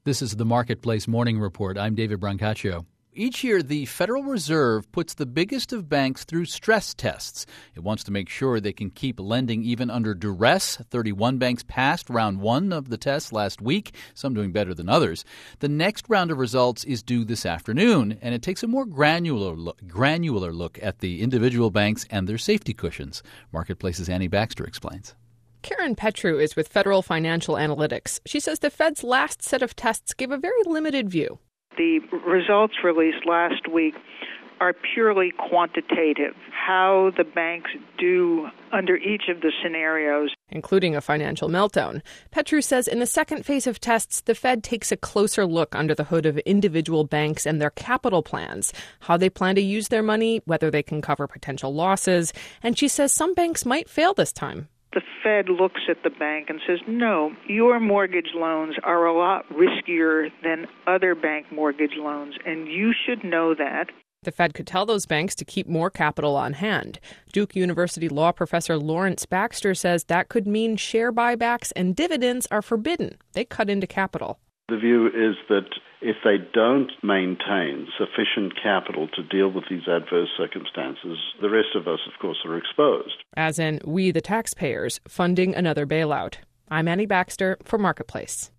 This is the Marketplace Morning Report. I'm David Brancaccio. Each year, the Federal Reserve puts the biggest of banks through stress tests. It wants to make sure they can keep lending even under duress. 31 banks passed round one of the tests last week, some doing better than others. The next round of results is due this afternoon, and it takes a more granular look at the individual banks and their safety cushions. Marketplace's Annie Baxter explains. Karen Petru is with Federal Financial Analytics. She says the Fed's last set of tests gave a very limited view. The results released last week are purely quantitative, how the banks do under each of the scenarios, including a financial meltdown. Petru says in the second phase of tests, the Fed takes a closer look under the hood of individual banks and their capital plans, how they plan to use their money, whether they can cover potential losses. And she says some banks might fail this time. The Fed looks at the bank and says, no, your mortgage loans are a lot riskier than other bank mortgage loans, and you should know that. The Fed could tell those banks to keep more capital on hand. Duke University law professor Lawrence Baxter says that could mean share buybacks and dividends are forbidden. They cut into capital. The view is that if they don't maintain sufficient capital to deal with these adverse circumstances, the rest of us, of course, are exposed. As in, we, the taxpayers, funding another bailout. I'm Annie Baxter for Marketplace.